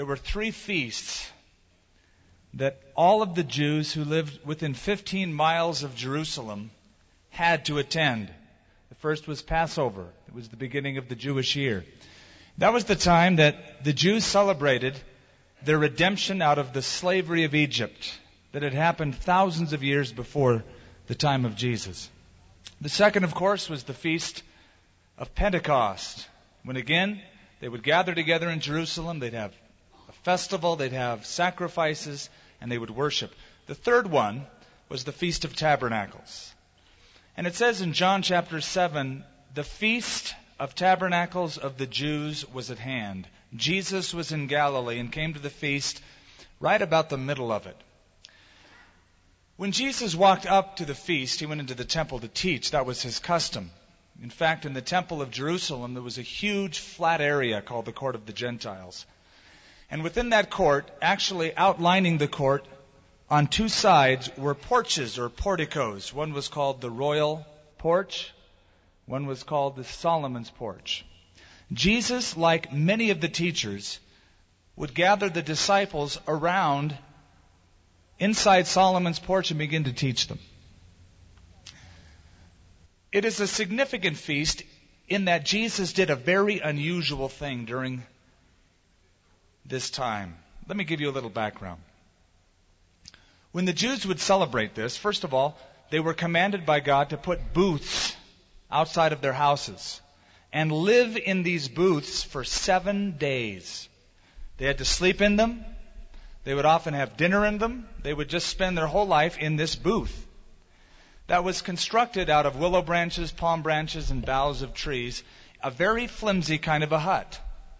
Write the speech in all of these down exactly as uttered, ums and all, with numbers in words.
there were three feasts that all of the Jews who lived within fifteen miles of Jerusalem had to attend. The first was Passover. It was the beginning of the Jewish year. That was the time that the Jews celebrated their redemption out of the slavery of Egypt that had happened thousands of years before the time of Jesus. The second, of course, was the Feast of Pentecost, when again they would gather together in Jerusalem. They'd have a festival, they'd have sacrifices, and they would worship. The third one was the Feast of Tabernacles. And it says in John chapter seven, the Feast of Tabernacles of the Jews was at hand. Jesus was in Galilee and came to the feast right about the middle of it. When Jesus walked up to the feast, he went into the temple to teach. That was his custom. In fact, in the temple of Jerusalem, there was a huge flat area called the Court of the Gentiles. And within that court, actually outlining the court, on two sides were porches or porticos. One was called the Royal Porch. One was called the Solomon's Porch. Jesus, like many of the teachers, would gather the disciples around inside Solomon's Porch and begin to teach them. It is a significant feast in that Jesus did a very unusual thing during this time. Let me give you a little background. When the Jews would celebrate this, first of all, they were commanded by God to put booths outside of their houses and live in these booths for seven days. They had to sleep in them. They would often have dinner in them. They would just spend their whole life in this booth that was constructed out of willow branches, palm branches, and boughs of trees, a very flimsy kind of a hut.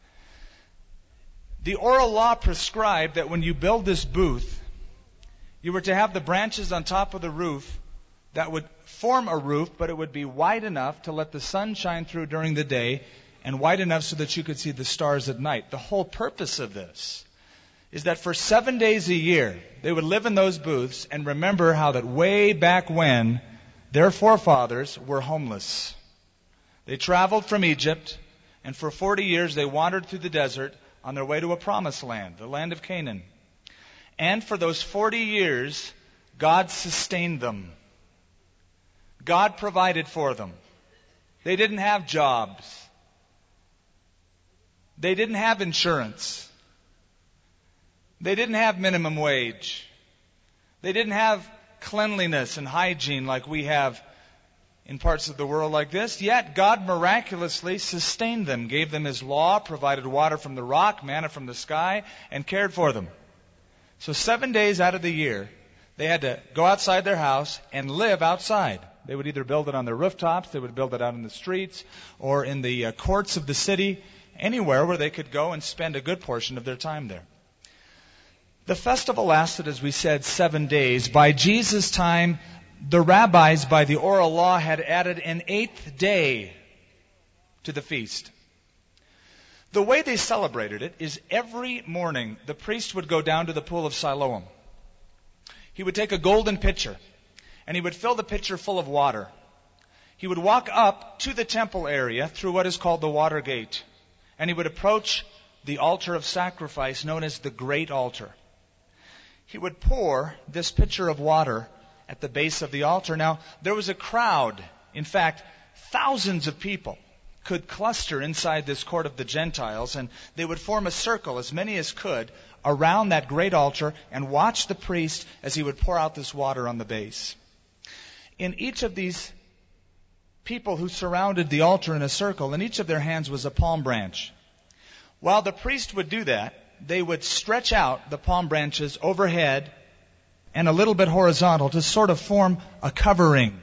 The oral law prescribed that when you build this booth, you were to have the branches on top of the roof that would form a roof, but it would be wide enough to let the sun shine through during the day and wide enough so that you could see the stars at night. The whole purpose of this is that for seven days a year, they would live in those booths and remember how that way back when their forefathers were homeless. They traveled from Egypt, and for forty years they wandered through the desert on their way to a promised land, the land of Canaan. And for those forty years, God sustained them. God provided for them. They didn't have jobs. They didn't have insurance. They didn't have minimum wage. They didn't have cleanliness and hygiene like we have in parts of the world like this. Yet God miraculously sustained them, gave them His law, provided water from the rock, manna from the sky, and cared for them. So seven days out of the year, they had to go outside their house and live outside. They would either build it on their rooftops, they would build it out in the streets, or in the uh, courts of the city, anywhere where they could go and spend a good portion of their time there. The festival lasted, as we said, seven days. By Jesus' time, the rabbis, by the oral law, had added an eighth day to the feast. The way they celebrated it is every morning the priest would go down to the pool of Siloam. He would take a golden pitcher, and he would fill the pitcher full of water. He would walk up to the temple area through what is called the water gate, and he would approach the altar of sacrifice known as the Great Altar. He would pour this pitcher of water at the base of the altar. Now, there was a crowd. In fact, thousands of people could cluster inside this court of the Gentiles, and they would form a circle, as many as could, around that great altar and watch the priest as he would pour out this water on the base. In each of these people who surrounded the altar in a circle, in each of their hands was a palm branch. While the priest would do that, they would stretch out the palm branches overhead and a little bit horizontal to sort of form a covering,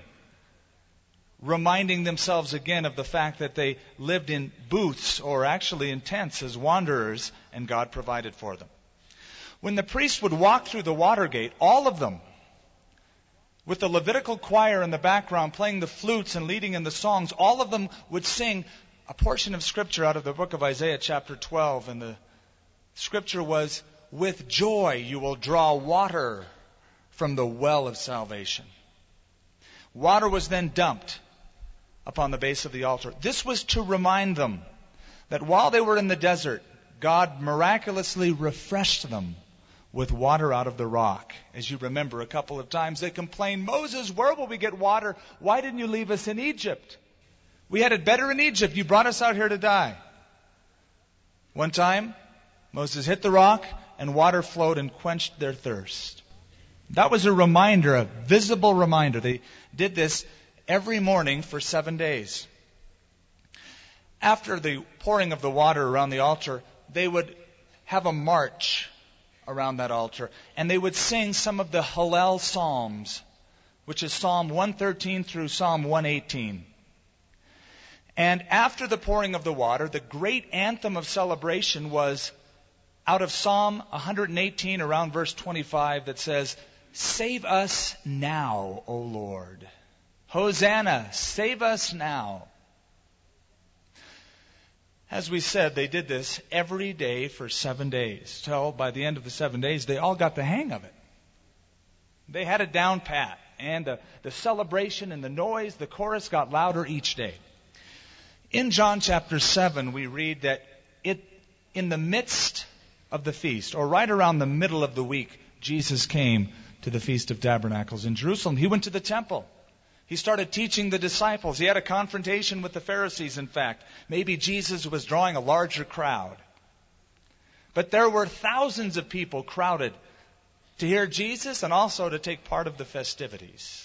reminding themselves again of the fact that they lived in booths or actually in tents as wanderers, and God provided for them. When the priest would walk through the water gate, all of them, with the Levitical choir in the background playing the flutes and leading in the songs, all of them would sing a portion of Scripture out of the book of Isaiah chapter twelve, and the Scripture was, "With joy you will draw water from the well of salvation." Water was then dumped upon the base of the altar. This was to remind them that while they were in the desert, God miraculously refreshed them with water out of the rock. As you remember, a couple of times they complained, Moses, where will we get water? Why didn't you leave us in Egypt? We had it better in Egypt. You brought us out here to die. One time, Moses hit the rock and water flowed and quenched their thirst. That was a reminder, a visible reminder. They did this every morning for seven days. After the pouring of the water around the altar, they would have a march around that altar, and they would sing some of the Hallel Psalms, which is Psalm one thirteen through Psalm one eighteen. And after the pouring of the water, the great anthem of celebration was out of Psalm one eighteen, around verse twenty-five, that says, Save us now, O Lord. Hosanna, save us now. As we said, they did this every day for seven days. Till by the end of the seven days, they all got the hang of it. They had it down pat. And the, the celebration and the noise, the chorus got louder each day. In John chapter seven, we read that it, in the midst of the feast, or right around the middle of the week, Jesus came to the Feast of Tabernacles in Jerusalem. He went to the temple. He started teaching the disciples. He had a confrontation with the Pharisees, in fact. Maybe Jesus was drawing a larger crowd. But there were thousands of people crowded to hear Jesus and also to take part of the festivities.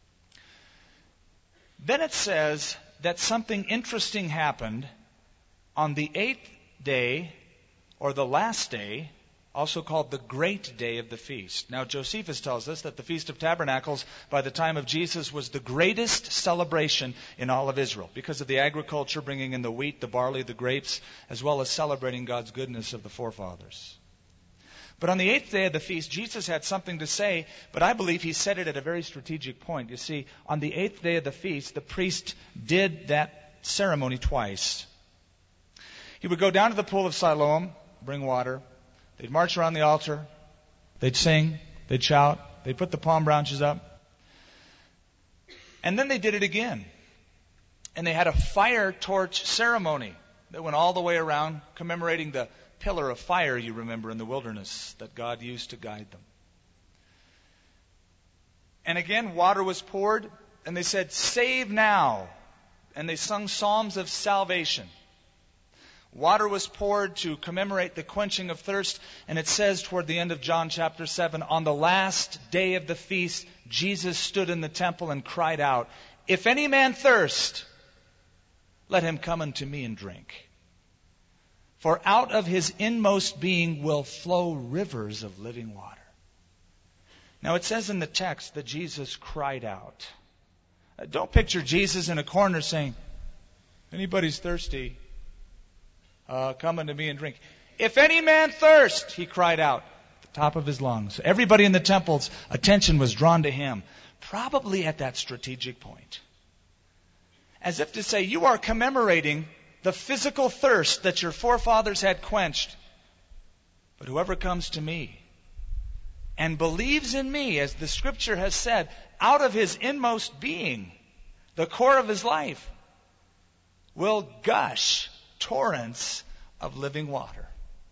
Then it says that something interesting happened on the eighth day, or the last day, also called the great day of the feast. Now, Josephus tells us that the Feast of Tabernacles, by the time of Jesus, was the greatest celebration in all of Israel because of the agriculture, bringing in the wheat, the barley, the grapes, as well as celebrating God's goodness of the forefathers. But on the eighth day of the feast, Jesus had something to say, but I believe he said it at a very strategic point. You see, on the eighth day of the feast, the priest did that ceremony twice. He would go down to the pool of Siloam, bring water. They'd march around the altar. They'd sing. They'd shout. They'd put the palm branches up. And then they did it again. And they had a fire torch ceremony that went all the way around, commemorating the pillar of fire, you remember, in the wilderness that God used to guide them. And again, water was poured, and they said, Save now. And they sung psalms of salvation. Water was poured to commemorate the quenching of thirst, and it says toward the end of John chapter seven, on the last day of the feast, Jesus stood in the temple and cried out, If any man thirst, let him come unto me and drink. For out of his inmost being will flow rivers of living water. Now it says in the text that Jesus cried out. Don't picture Jesus in a corner saying, anybody's thirsty, Uh, come unto me and drink. If any man thirst, he cried out at the top of his lungs. Everybody in the temple's attention was drawn to him, probably at that strategic point. As if to say, you are commemorating the physical thirst that your forefathers had quenched. But whoever comes to me and believes in me, as the scripture has said, out of his inmost being, the core of his life, will gush torrents of living water.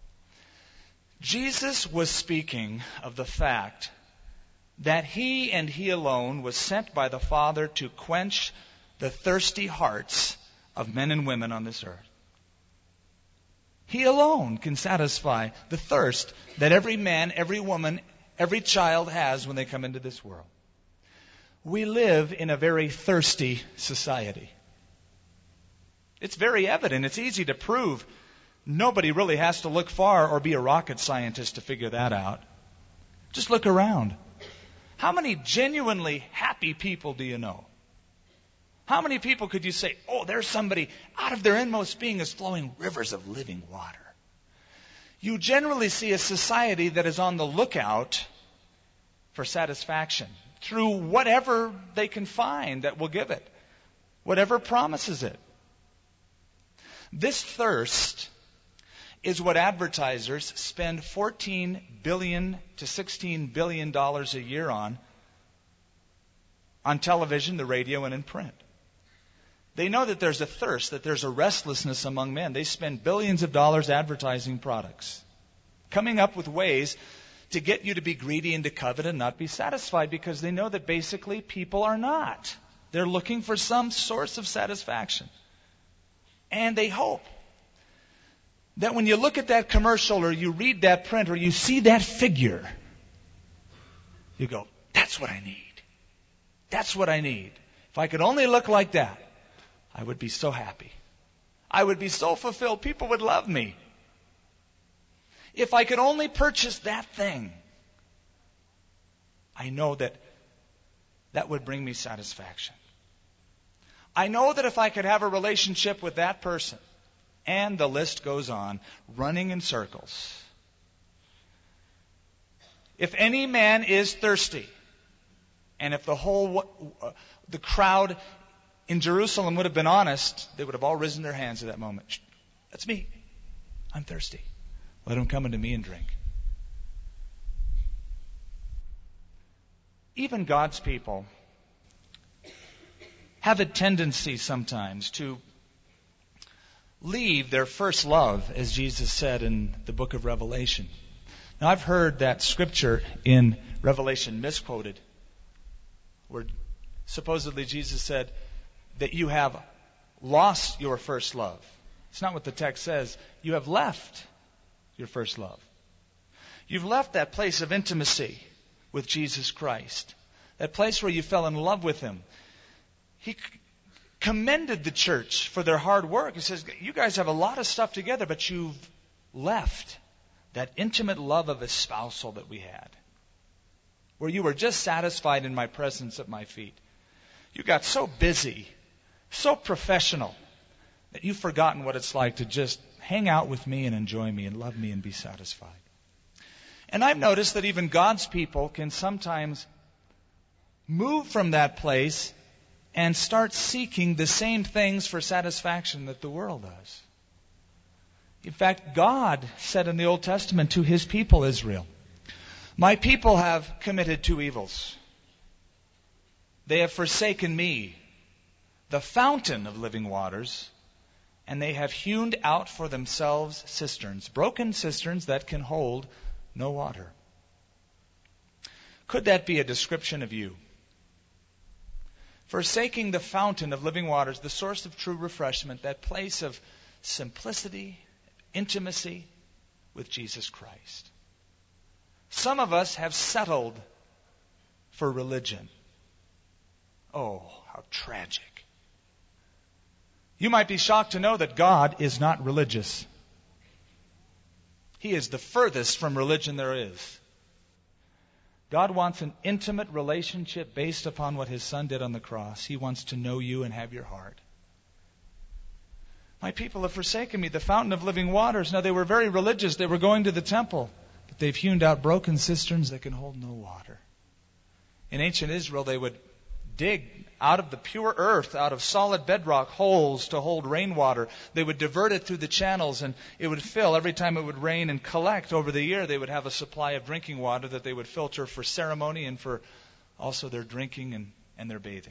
Jesus was speaking of the fact that he and he alone was sent by the Father to quench the thirsty hearts of men and women on this earth. He alone can satisfy the thirst that every man, every woman, every child has when they come into this world. We live in a very thirsty society. It's very evident. It's easy to prove. Nobody really has to look far or be a rocket scientist to figure that out. Just look around. How many genuinely happy people do you know? How many people could you say, oh, there's somebody out of their inmost being is flowing rivers of living water? You generally see a society that is on the lookout for satisfaction through whatever they can find that will give it, whatever promises it. This thirst is what advertisers spend fourteen billion dollars to sixteen billion dollars a year on, on television, the radio, and in print. They know that there's a thirst, that there's a restlessness among men. They spend billions of dollars advertising products, coming up with ways to get you to be greedy and to covet and not be satisfied, because they know that basically people are not. They're looking for some source of satisfaction. And they hope that when you look at that commercial or you read that print or you see that figure, you go, that's what I need. That's what I need. If I could only look like that, I would be so happy. I would be so fulfilled. People would love me. If I could only purchase that thing, I know that that would bring me satisfaction. I know that if I could have a relationship with that person, and the list goes on, running in circles. If any man is thirsty, and if the whole, uh, the crowd in Jerusalem would have been honest, they would have all risen their hands at that moment. Shh, that's me. I'm thirsty. Let him come unto me and drink. Even God's people have a tendency sometimes to leave their first love, as Jesus said in the book of Revelation. Now, I've heard that scripture in Revelation misquoted, where supposedly Jesus said that you have lost your first love. It's not what the text says. You have left your first love. You've left that place of intimacy with Jesus Christ, that place where you fell in love with Him. He commended the church for their hard work. He says, you guys have a lot of stuff together, but you've left that intimate love of espousal that we had, where you were just satisfied in my presence at my feet. You got so busy, so professional, that you've forgotten what it's like to just hang out with me and enjoy me and love me and be satisfied. And I've noticed that even God's people can sometimes move from that place and start seeking the same things for satisfaction that the world does. In fact, God said in the Old Testament to His people Israel, my people have committed two evils. They have forsaken me, the fountain of living waters, and they have hewn out for themselves cisterns, broken cisterns that can hold no water. Could that be a description of you? Forsaking the fountain of living waters, the source of true refreshment, that place of simplicity, intimacy with Jesus Christ. Some of us have settled for religion. Oh, how tragic. You might be shocked to know that God is not religious. He is the furthest from religion there is. God wants an intimate relationship based upon what His Son did on the cross. He wants to know you and have your heart. My people have forsaken me, the fountain of living waters. Now, they were very religious. They were going to the temple. But they've hewn out broken cisterns that can hold no water. In ancient Israel, they would dig out of the pure earth, out of solid bedrock, holes to hold rainwater. They would divert it through the channels, and it would fill every time it would rain and collect. Over the year, they would have a supply of drinking water that they would filter for ceremony and for also their drinking and, and their bathing.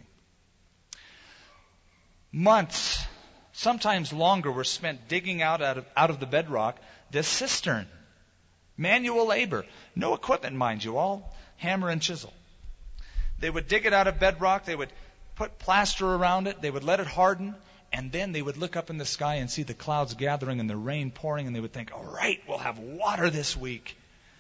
Months, sometimes longer, were spent digging out, out of, out of the bedrock this cistern. Manual labor. No equipment, mind you, all hammer and chisel. They would dig it out of bedrock. They would put plaster around it. They would let it harden. And then they would look up in the sky and see the clouds gathering and the rain pouring. And they would think, all right, we'll have water this week.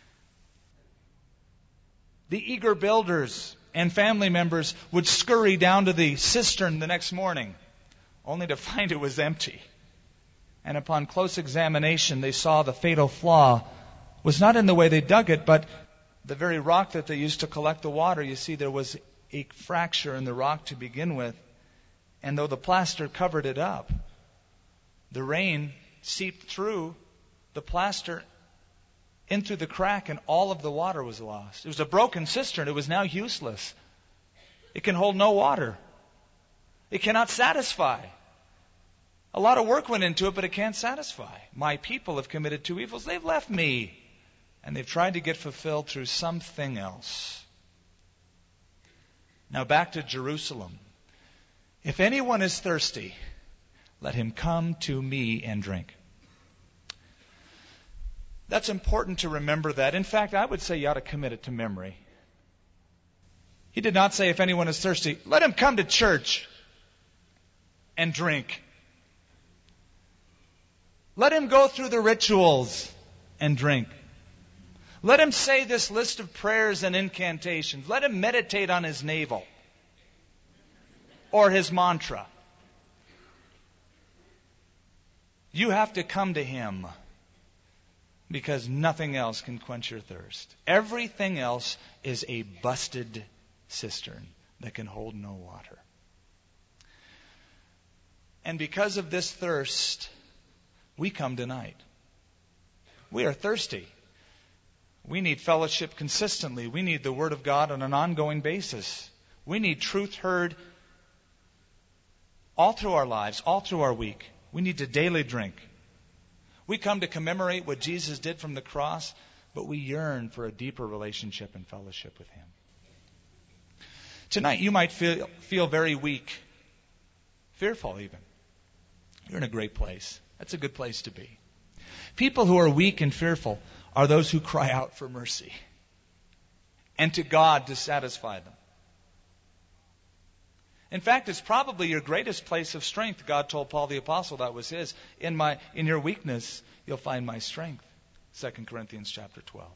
The eager builders and family members would scurry down to the cistern the next morning, only to find it was empty. And upon close examination, they saw the fatal flaw was not in the way they dug it, but the very rock that they used to collect the water. You see, there was a fracture in the rock to begin with. And though the plaster covered it up, the rain seeped through the plaster into the crack, and all of the water was lost. It was a broken cistern. It was now useless. It can hold no water. It cannot satisfy. A lot of work went into it, but it can't satisfy. My people have committed two evils. They've left me. And they've tried to get fulfilled through something else. Now back to Jerusalem. If anyone is thirsty, let him come to me and drink. That's important to remember that. In fact, I would say you ought to commit it to memory. He did not say, if anyone is thirsty, let him come to church and drink. Let him go through the rituals and drink. Let him say this list of prayers and incantations. Let him meditate on his navel or his mantra. You have to come to him because nothing else can quench your thirst. Everything else is a busted cistern that can hold no water. And because of this thirst, we come tonight. We are thirsty. We need fellowship consistently. We need the Word of God on an ongoing basis. We need truth heard all through our lives, all through our week. We need to daily drink. We come to commemorate what Jesus did from the cross, but we yearn for a deeper relationship and fellowship with Him. Tonight you might feel, feel very weak, fearful even. You're in a great place. That's a good place to be. People who are weak and fearful are those who cry out for mercy and to God to satisfy them. In fact, it's probably your greatest place of strength. God told Paul the Apostle that was his. In my, in your weakness, you'll find my strength. Second Corinthians chapter twelve.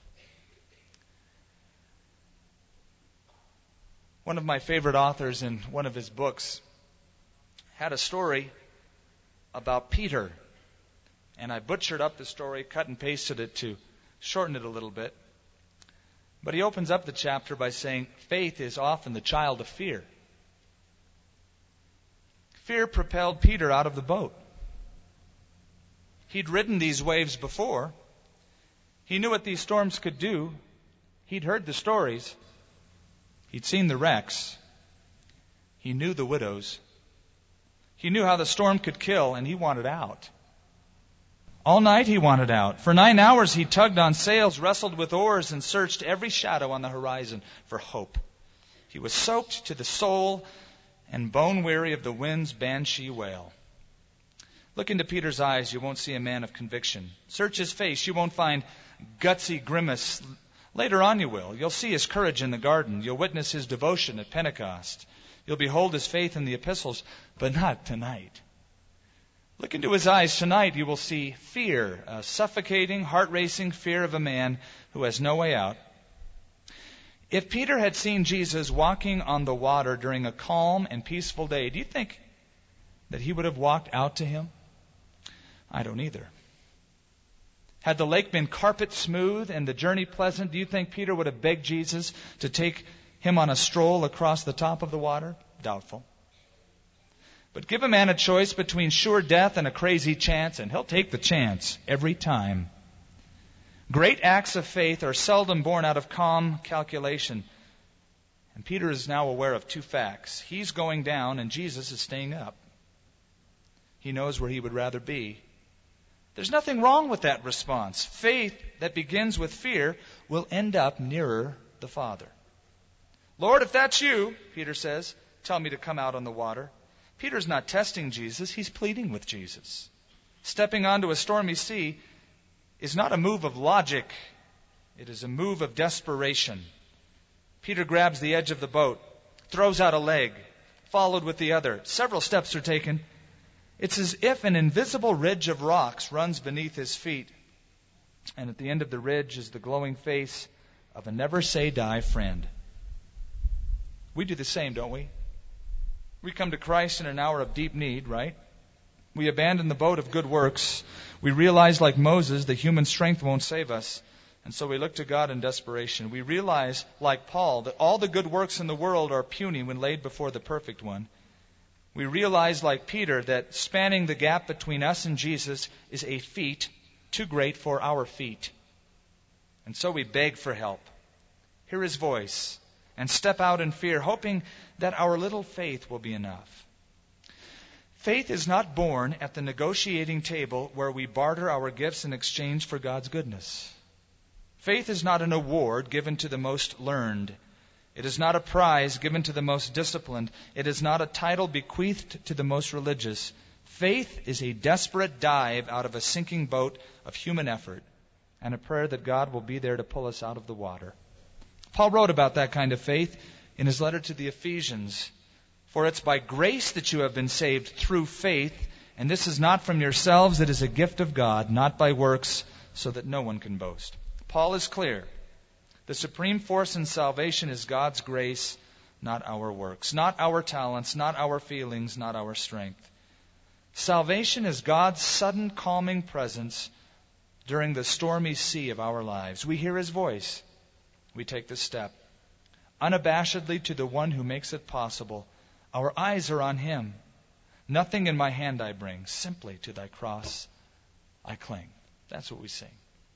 One of my favorite authors in one of his books had a story about Peter. And I butchered up the story, cut and pasted it to shorten it a little bit. But he opens up the chapter by saying, faith is often the child of fear. Fear propelled Peter out of the boat. He'd ridden these waves before. He knew what these storms could do. He'd heard the stories. He'd seen the wrecks. He knew the widows. He knew how the storm could kill, and he wanted out. All night he wanted out. For nine hours he tugged on sails, wrestled with oars, and searched every shadow on the horizon for hope. He was soaked to the soul and bone-weary of the wind's banshee wail. Look into Peter's eyes, you won't see a man of conviction. Search his face, you won't find gutsy grimace. Later on you will. You'll see his courage in the garden. You'll witness his devotion at Pentecost. You'll behold his faith in the epistles, but not tonight. Look into his eyes tonight, you will see fear, a suffocating, heart-racing fear of a man who has no way out. If Peter had seen Jesus walking on the water during a calm and peaceful day, do you think that he would have walked out to him? I don't either. Had the lake been carpet smooth and the journey pleasant, do you think Peter would have begged Jesus to take him on a stroll across the top of the water? Doubtful. But give a man a choice between sure death and a crazy chance, and he'll take the chance every time. Great acts of faith are seldom born out of calm calculation. And Peter is now aware of two facts. He's going down and Jesus is staying up. He knows where he would rather be. There's nothing wrong with that response. Faith that begins with fear will end up nearer the Father. Lord, if that's you, Peter says, tell me to come out on the water. Peter's not testing Jesus, he's pleading with Jesus. Stepping onto a stormy sea is not a move of logic. It is a move of desperation. Peter grabs the edge of the boat, throws out a leg, followed with the other. Several steps are taken. It's as if an invisible ridge of rocks runs beneath his feet. And at the end of the ridge is the glowing face of a never-say-die friend. We do the same, don't we? We come to Christ in an hour of deep need, right? We abandon the boat of good works. We realize, like Moses, that human strength won't save us. And so we look to God in desperation. We realize, like Paul, that all the good works in the world are puny when laid before the perfect one. We realize, like Peter, that spanning the gap between us and Jesus is a feat too great for our feet. And so we beg for help, hear His voice, and step out in fear, hoping that our little faith will be enough. Faith is not born at the negotiating table where we barter our gifts in exchange for God's goodness. Faith is not an award given to the most learned. It is not a prize given to the most disciplined. It is not a title bequeathed to the most religious. Faith is a desperate dive out of a sinking boat of human effort, and a prayer that God will be there to pull us out of the water. Paul wrote about that kind of faith in his letter to the Ephesians. For it's by grace that you have been saved through faith, and this is not from yourselves, it is a gift of God, not by works, so that no one can boast. Paul is clear. The supreme force in salvation is God's grace, not our works, not our talents, not our feelings, not our strength. Salvation is God's sudden calming presence during the stormy sea of our lives. We hear His voice. We take the step. Unabashedly to the one who makes it possible. Our eyes are on Him. Nothing in my hand I bring. Simply to thy cross I cling. That's what we sing.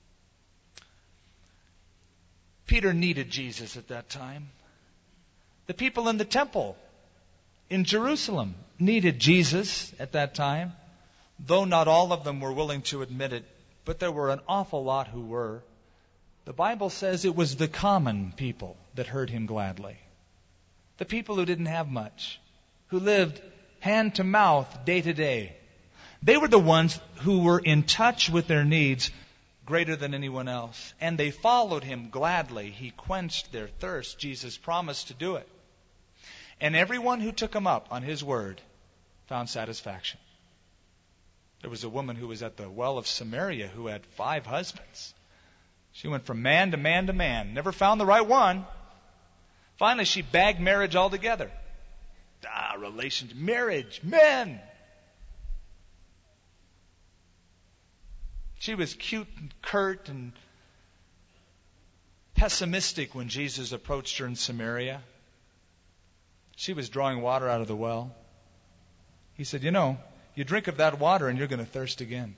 Peter needed Jesus at that time. The people in the temple in Jerusalem needed Jesus at that time, though not all of them were willing to admit it, but there were an awful lot who were. The Bible says it was the common people that heard Him gladly. The people who didn't have much, who lived hand to mouth day to day. They were the ones who were in touch with their needs greater than anyone else. And they followed Him gladly. He quenched their thirst. Jesus promised to do it. And everyone who took Him up on His word found satisfaction. There was a woman who was at the well of Samaria who had five husbands. She went from man to man to man. Never found the right one. Finally, she bagged marriage altogether. Ah, relations, marriage, men. She was cute and curt and pessimistic when Jesus approached her in Samaria. She was drawing water out of the well. He said, you know, you drink of that water and you're going to thirst again.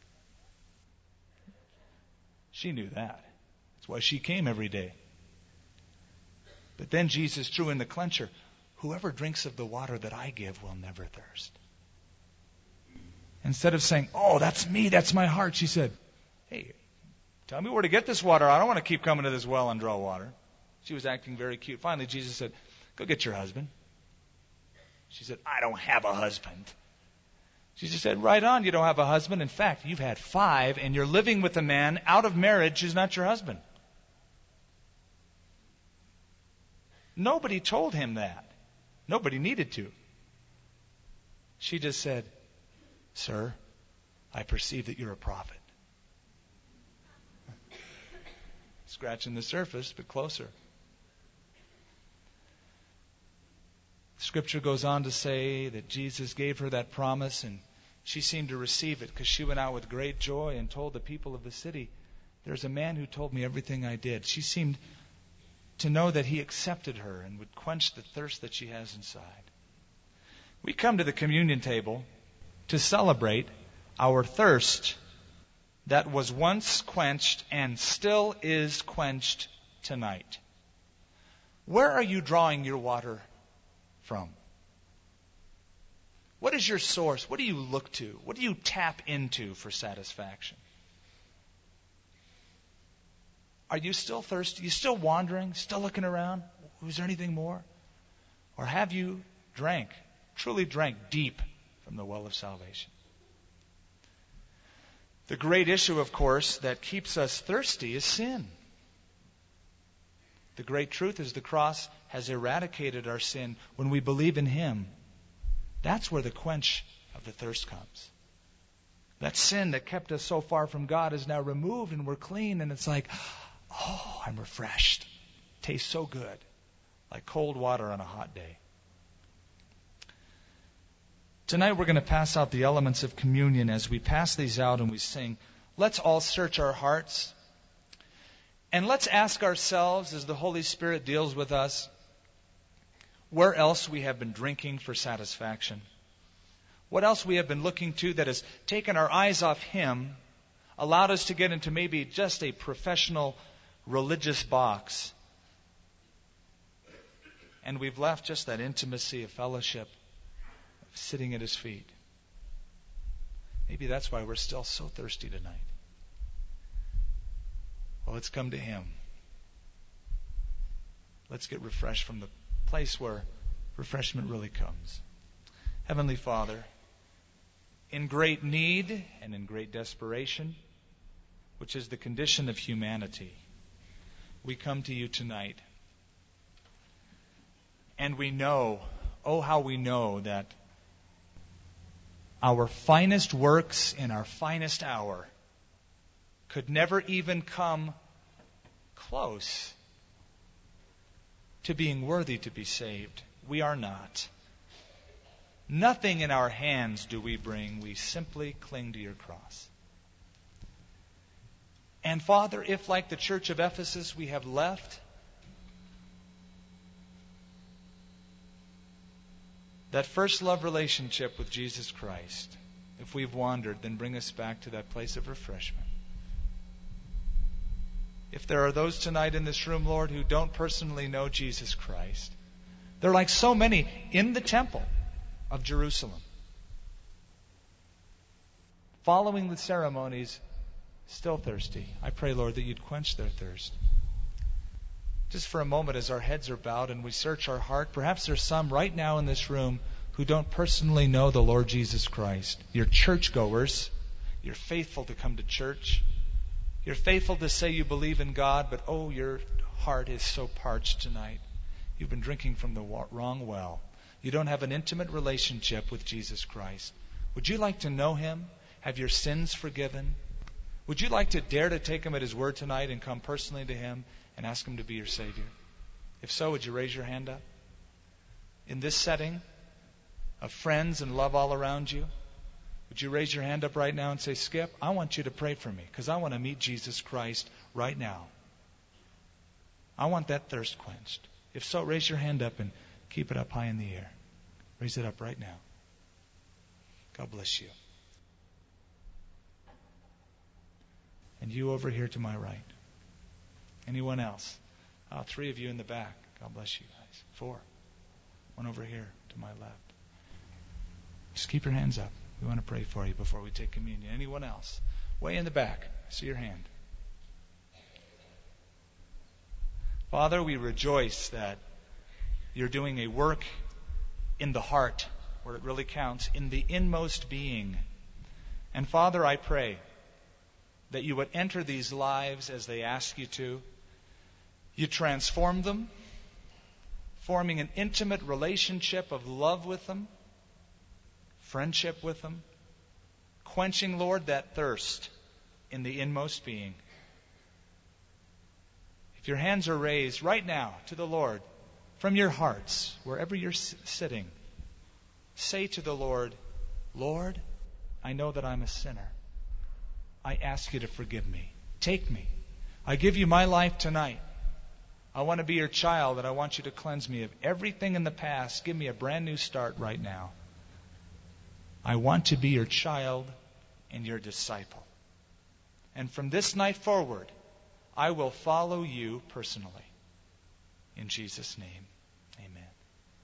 She knew that. That's why she came every day. But then Jesus threw in the clincher. Whoever drinks of the water that I give will never thirst. Instead of saying, oh, that's me, that's my heart, she said, hey, tell me where to get this water. I don't want to keep coming to this well and draw water. She was acting very cute. Finally, Jesus said, go get your husband. She said, I don't have a husband. Jesus said, right on, you don't have a husband. In fact, you've had five, and you're living with a man out of marriage who's not your husband. Nobody told him that. Nobody needed to. She just said, sir, I perceive that you're a prophet. Scratching the surface, but closer. Scripture goes on to say that Jesus gave her that promise, and she seemed to receive it because she went out with great joy and told the people of the city, there's a man who told me everything I did. She seemed to know that He accepted her and would quench the thirst that she has inside. We come to the communion table to celebrate our thirst that was once quenched and still is quenched tonight. Where are you drawing your water from? What is your source? What do you look to? What do you tap into for satisfaction? Are you still thirsty? Are you still wandering? Still looking around? Is there anything more? Or have you drank, truly drank deep from the well of salvation? The great issue, of course, that keeps us thirsty is sin. The great truth is the cross has eradicated our sin when we believe in Him. That's where the quench of the thirst comes. That sin that kept us so far from God is now removed and we're clean, and it's like, oh, I'm refreshed. Tastes so good, like cold water on a hot day. Tonight we're going to pass out the elements of communion. As we pass these out and we sing, let's all search our hearts. And let's ask ourselves, as the Holy Spirit deals with us, where else we have been drinking for satisfaction. What else we have been looking to that has taken our eyes off Him, allowed us to get into maybe just a professional religious box. And we've left just that intimacy of fellowship, of sitting at His feet. Maybe that's why we're still so thirsty tonight. Well, let's come to Him. let's get refreshed from the place where refreshment really comes. Heavenly Father, in great need and in great desperation, which is the condition of humanity, we come to you tonight. And we know, oh how we know that our finest works in our finest hour could never even come close to being worthy to be saved. We are not. Nothing in our hands do we bring. We simply cling to your cross. And Father, if like the church of Ephesus we have left that first love relationship with Jesus Christ, if we've wandered, then bring us back to that place of refreshment. If there are those tonight in this room, Lord, who don't personally know Jesus Christ, they're like so many in the temple of Jerusalem, following the ceremonies, still thirsty. I pray, Lord, that you'd quench their thirst. Just for a moment, as our heads are bowed and we search our heart, perhaps there's some right now in this room who don't personally know the Lord Jesus Christ. You're churchgoers. You're faithful to come to church. You're faithful to say you believe in God, but oh, your heart is so parched tonight. You've been drinking from the wrong well. You don't have an intimate relationship with Jesus Christ. Would you like to know Him? Have your sins forgiven? Would you like to dare to take Him at His word tonight and come personally to Him and ask Him to be your Savior? If so, would you raise your hand up? In this setting of friends and love all around you, would you raise your hand up right now and say, Skip, I want you to pray for me because I want to meet Jesus Christ right now. I want that thirst quenched. If so, raise your hand up and keep it up high in the air. Raise it up right now. God bless you. And you over here to my right. Anyone else? Oh, three of you in the back. God bless you guys. Four. One over here to my left. Just keep your hands up. We want to pray for you before we take communion. Anyone else? Way in the back. I see your hand. Father, we rejoice that you're doing a work in the heart where it really counts, in the inmost being. And Father, I pray that you would enter these lives as they ask you to. You transform them, forming an intimate relationship of love with them, friendship with them, quenching, Lord, that thirst in the inmost being. If your hands are raised right now to the Lord, from your hearts, wherever you're sitting, say to the Lord, Lord, I know that I'm a sinner. I ask you to forgive me. Take me. I give you my life tonight. I want to be your child, and I want you to cleanse me of everything in the past. Give me a brand new start right now. I want to be your child and your disciple. And from this night forward, I will follow you personally. In Jesus' name.